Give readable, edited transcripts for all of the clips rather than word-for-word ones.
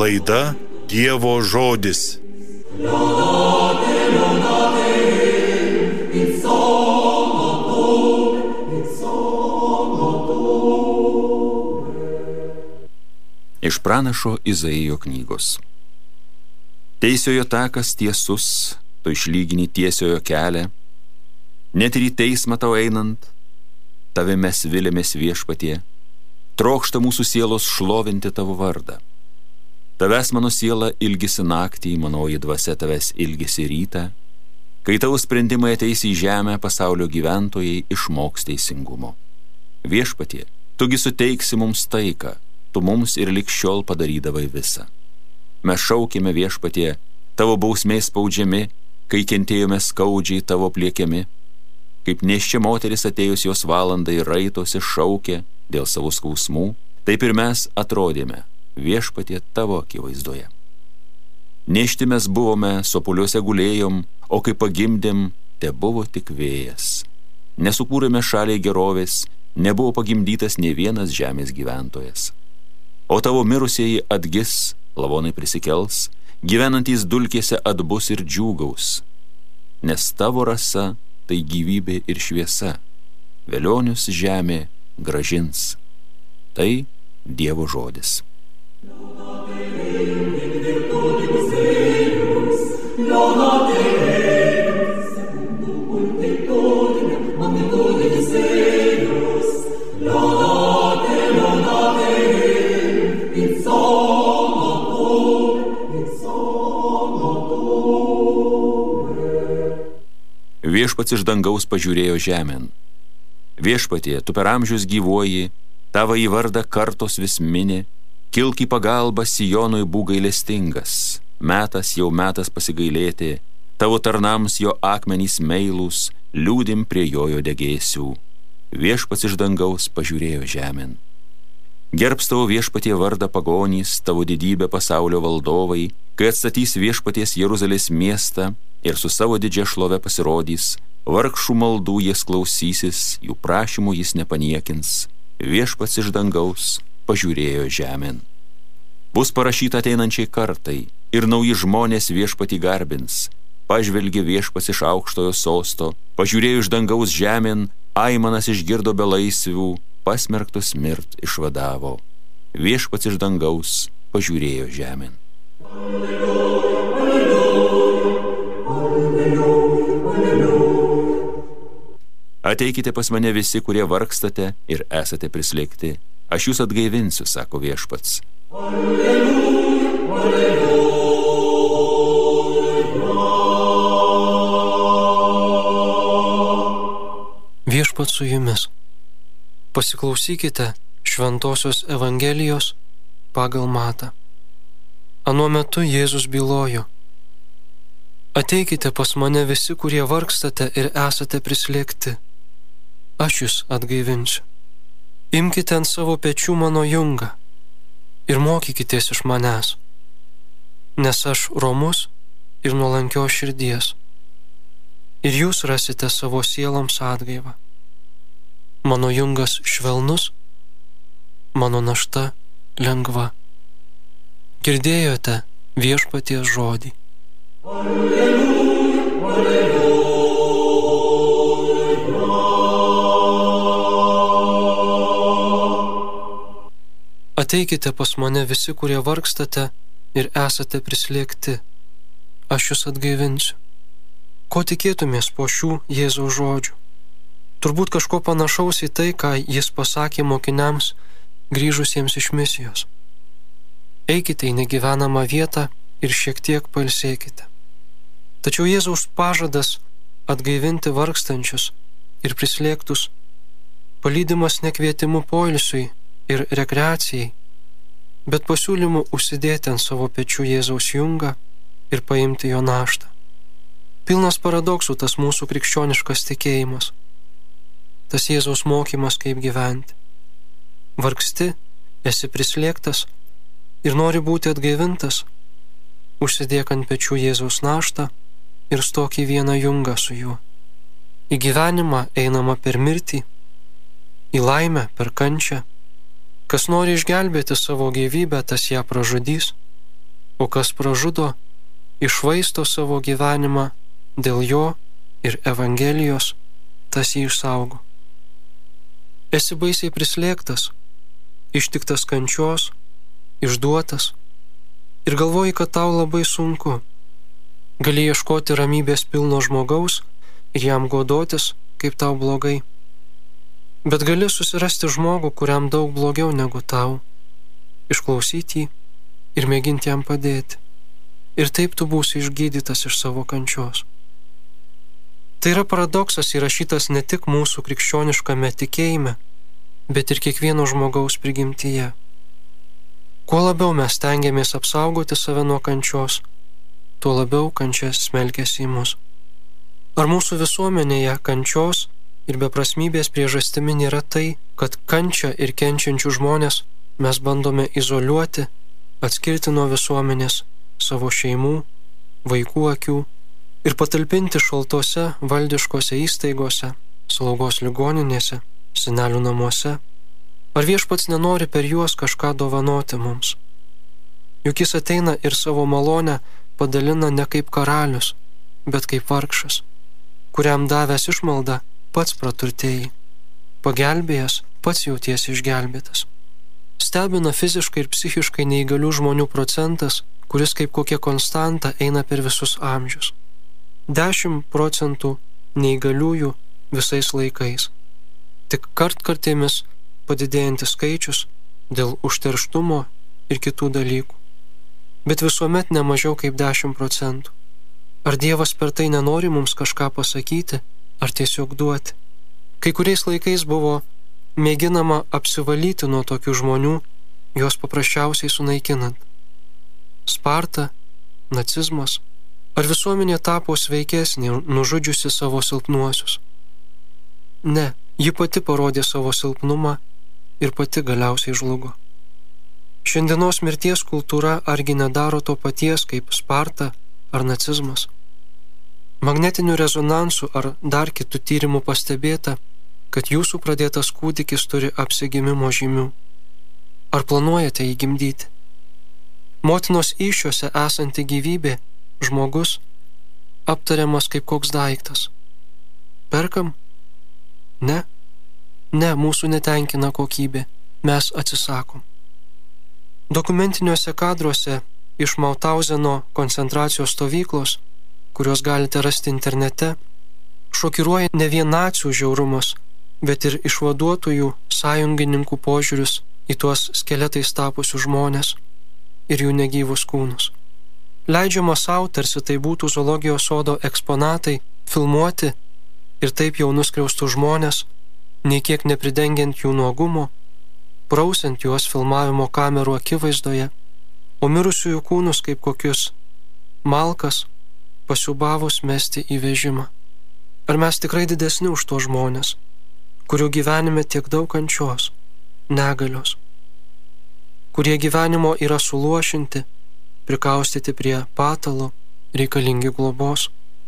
Laida Dievo žodis. Iš pranašo Izaijo knygos. Teisiojo takas tiesus, tu išlygini tiesiojo kelią, net ir į teismą tau einant, tave mes vilėmės Viešpatie, trokšta mūsų sielos šlovinti tavo vardą. Tavęs mano siela ilgisi naktį, manoji dvasia tavęs ilgisi rytą, kai tavo sprendimai ateis į žemę, pasaulio gyventojai išmoks teisingumo. Viešpatie, tugi suteiksi mums taiką, tu mums ir lig šiol padarydavai visą. Mes šaukėme Viešpatie, tavo bausmės spaudžiami, kai kentėjome skaudžiai tavo pliekiami. Kaip nėščia moteris atėjus jos valandai raitosi šaukė dėl savo skausmų, taip ir mes atrodėme Viešpatie tavo akivaizdoje. Nėšti mes buvome, sopuliuose gulėjom, o kai pagimdėm, te buvo tik vėjas. Nesukūrėme šaliai gerovės, nebuvo pagimdytas nė vienas žemės gyventojas. O tavo mirusieji atgis, lavonai prisikels, gyvenantys dulkėse atbus ir džiūgaus, nes tavo rasa tai gyvybė ir šviesa, velionius žemė gražins. Tai Dievo žodis. Viešpats iš dangaus pažiūrėjo žemėn. Viešpatie, tu per amžius gyvuoji, tavo į vardą kartos vis mini, kilk į pagalbą Sijonui būk gailestingas, metas jau metas pasigailėti, tavo tarnams jo akmenys meilūs, liūdim prie jojo degėsių. Viešpats iš dangaus pažiūrėjo žemėn. Gerbs tavo Viešpatie vardą pagonys, tavo didybę pasaulio valdovai, kai atstatys Viešpaties Jeruzalės miestą ir su savo didžia šlove pasirodys, vargšų maldų jis klausysis, jų prašymų jis nepaniekins. Viešpats iš dangaus pažiūrėjo žemėn. Bus parašyta ateinančiai kartai, ir nauji žmonės Viešpatį garbins. Pažvelgė Viešpats iš aukštojo sosto, pažiūrėjo iš dangaus žemėn, aimanas išgirdo belaisvių, pasmerktus mirt išvadavo. Viešpats iš dangaus pažiūrėjo žemėn. Ateikite pas mane visi, kurie vargstate ir esate prislėgti. Aš jūs atgaivinsiu, sako Viešpats. Alleluja, alleluja. Viešpats su jumis. Pasiklausykite Šventosios Evangelijos pagal Matą. Anuo metu Jėzus bylojo: Ateikite pas mane visi, kurie vargstate ir esate prislėgti. Aš jūs atgaivinsiu. Imkite ant savo pečių mano jungą ir mokykitės iš manęs, nes aš romus ir nuolankios širdies, ir jūs rasite savo sieloms atgaivą. Mano jungas švelnus, mano našta lengva. Girdėjote Viešpaties žodį. Alleluja, alleluja. Ateikite pas mane visi, kurie vargstate ir esate prislėgti. Aš jūs atgaivinsiu. Ko tikėtumės po šių Jėzaus žodžių? Turbūt kažko panašaus į tai, ką jis pasakė mokiniams grįžusiems iš misijos. Eikite į negyvenamą vietą ir šiek tiek pailsėkite. Tačiau Jėzaus pažadas atgaivinti vargstančius ir prislėgtus palydimas ne kvietimu poilsiui ir rekreacijai, bet pasiūlymu užsidėti ant savo pečių Jėzaus jungą ir paimti jo naštą. Pilnas paradoksų tas mūsų krikščioniškas tikėjimas, tas Jėzaus mokymas, kaip gyventi. Vargsti, esi prislėgtas ir nori būti atgaivintas, užsidėk ant pečių Jėzaus naštą ir stok į vieną jungą su juo. Į gyvenimą einama per mirtį, į laimę per kančią. Kas nori išgelbėti savo gyvybę, tas ją pražudys, o kas pražudo, išvaisto savo gyvenimą dėl jo ir Evangelijos, tas jį išsaugo. Esi baisiai prislėgtas, ištiktas kančios, išduotas ir galvoji, kad tau labai sunku. Gali ieškoti ramybės pilno žmogaus ir jam godotis, kaip tau blogai. Bet gali susirasti žmogų, kuriam daug blogiau negu tau, išklausyti jį ir mėginti jam padėti. Ir taip tu būsi išgydytas iš savo kančios. Tai yra paradoksas įrašytas ne tik mūsų krikščioniškame tikėjime, bet ir kiekvieno žmogaus prigimtyje. Kuo labiau mes stengiamės apsaugoti save nuo kančios, tuo labiau kančia smelkiasi į mus. Ar mūsų visuomenėje kančios ir beprasmybės priežastimi nėra tai, kad kančią ir kenčiančių žmonės mes bandome izoliuoti, atskirti nuo visuomenės, savo šeimų, vaikų akių ir patalpinti šaltose valdiškose įstaigose, slaugos ligoninėse, senelių namuose? Ar viešpats nenori per juos kažką dovanoti mums? Juk jis ateina ir savo malonę padalina ne kaip karalius, bet kaip vargšas, kuriam davęs išmaldą pats praturtėjai, pagelbėjęs pats jautiesi išgelbėtas. Stebina fiziškai ir psichiškai neįgalių žmonių procentas, kuris kaip kokia konstanta eina per visus amžius. 10% neįgaliųjų visais laikais. Tik kartkartėmis padidėjantis skaičius dėl užterštumo ir kitų dalykų. Bet visuomet ne mažiau kaip 10%. Ar Dievas per tai nenori mums kažką pasakyti, ar tiesiog duoti? Kai kuriais laikais buvo mėginama apsivalyti nuo tokių žmonių, juos paprasčiausiai sunaikinant. Sparta, nacizmas, ar visuomenė tapo sveikesnė, nužudžiusi savo silpnuosius? Ne, ji pati parodė savo silpnumą ir pati galiausiai žlugo. Šiandienos mirties kultūra argi nedaro to paties kaip Sparta ar nacizmas? Magnetinių rezonansų ar dar kitų tyrimų pastebėta, kad jūsų pradėtas kūdikis turi apsigimimo žymių. Ar planuojate jį gimdyti? Motinos įsčiose esanti gyvybė, žmogus, aptariamas kaip koks daiktas. Perkam? Ne. Ne, mūsų netenkina kokybė. Mes atsisakom. Dokumentiniuose kadruose iš Mautauzeno koncentracijos stovyklos, kuriuos galite rasti internete, šokiruoja ne vien nacių žiaurumas, bet ir išvaduotojų sąjungininkų požiūrius į tuos skeletais tapusius žmonės ir jų negyvus kūnus. Leidžiama savo, tarsi tai būtų zoologijos sodo eksponatai, filmuoti ir taip jau nuskriaustų žmonės, nei kiek nepridengiant jų nuogumo, prausiant juos filmavimo kamerų akivaizdoje, o mirusiųjų kūnus kaip kokius malkas pasiubavus mesti į vežimą. Ar mes tikrai didesni už tuos žmonės, kurių gyvenime tiek daug kančios, negalios, kurie gyvenimo yra suluošinti, prikaustyti prie patalo, reikalingi globos?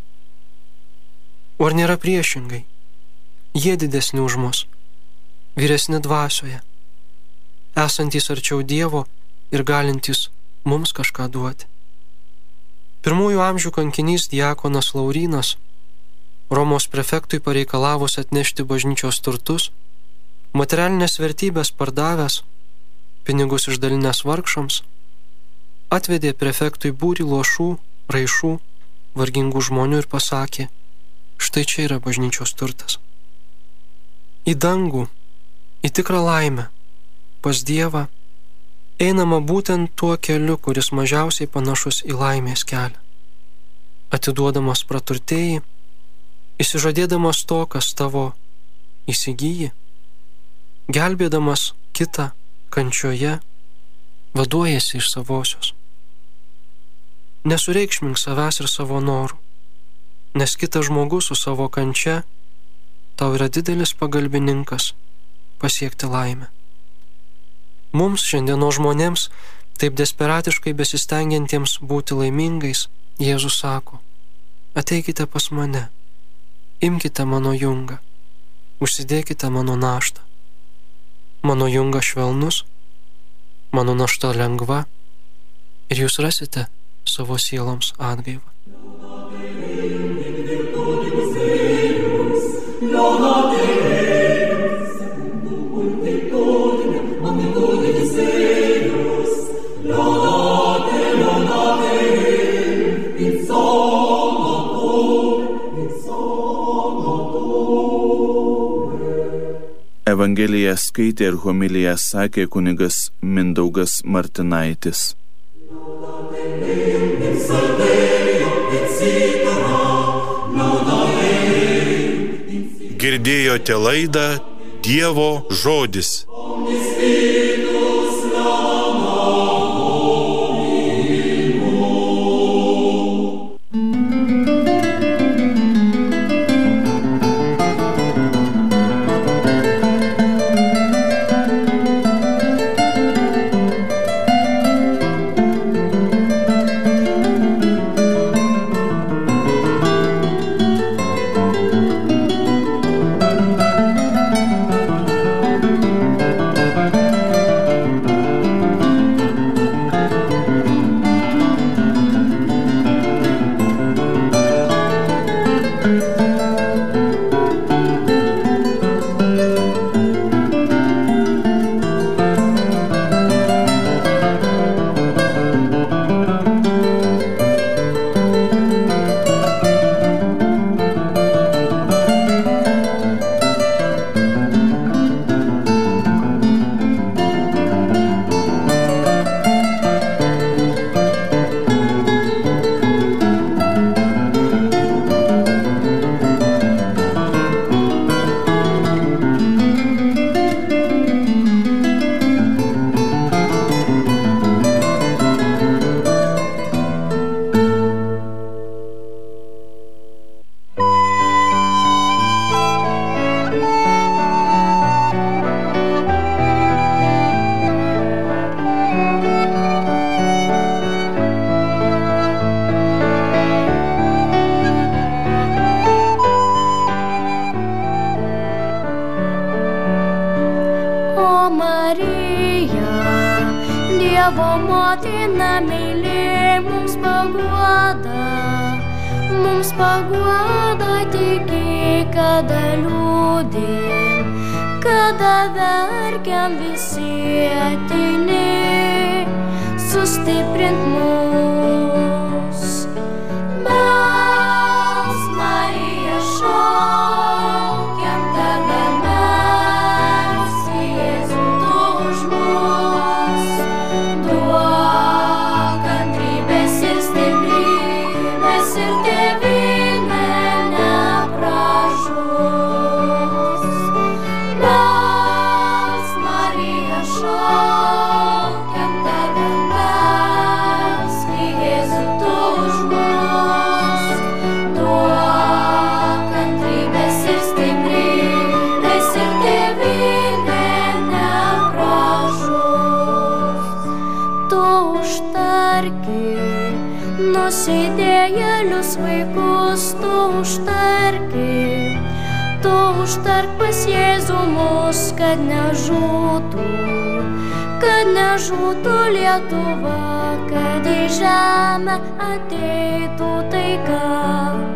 O ar nėra priešingai? Jie didesni už mus, vyresni dvasioje, esantys arčiau Dievo ir galintys mums kažką duoti. Pirmųjų amžių kankinys diakonas Laurynas, Romos prefektui pareikalavus atnešti bažnyčios turtus, materialinės vertybės pardavęs, pinigus išdalinęs vargšams, atvedė prefektui būrį luošų, raišų, vargingų žmonių ir pasakė: štai čia yra bažnyčios turtas. Į dangų, į tikrą laimę, pas Dievą, einama būtent tuo keliu, kuris mažiausiai panašus į laimės kelią. Atiduodamas praturtėjai, įsižadėdamas to, kas tavo įsigyji, gelbėdamas kitą kančioje, vaduojasi iš savosios. Nesureikšmink savęs ir savo norų, nes kitas žmogus su savo kančia tau yra didelis pagalbininkas pasiekti laimę. Mums, šiandienos žmonėms, taip desperatiškai besistengiantiems būti laimingais, Jėzus sako: ateikite pas mane, imkite mano jungą, užsidėkite mano naštą. Mano jungas švelnus, mano našta lengva ir jūs rasite savo sieloms atgaivą. Evangeliją skaitė ir homiliją sakė kunigas Mindaugas Martinaitis. Girdėjote laidą Dievo žodis. Dievo motina meilė mums paguoda tiki, kada liūdim, kada verkiam visi ateini, sustiprint mus. Mes, Marija, šaukiam tave, mes, Jėzau, tu už mus. Duok kantrybės ir stiprybės ir tėvynę nepražus. Mes, Marija, šaukiam tave, mes, Jėzau, tu už mus. Duok kantrybės ir stiprybės ir tėvynę nepražus. Tu užtarki nusidėjėlius vaikus, tu užtark pas Jėzų mus, kad nežūtų Lietuva, kad į žemę ateitų taika.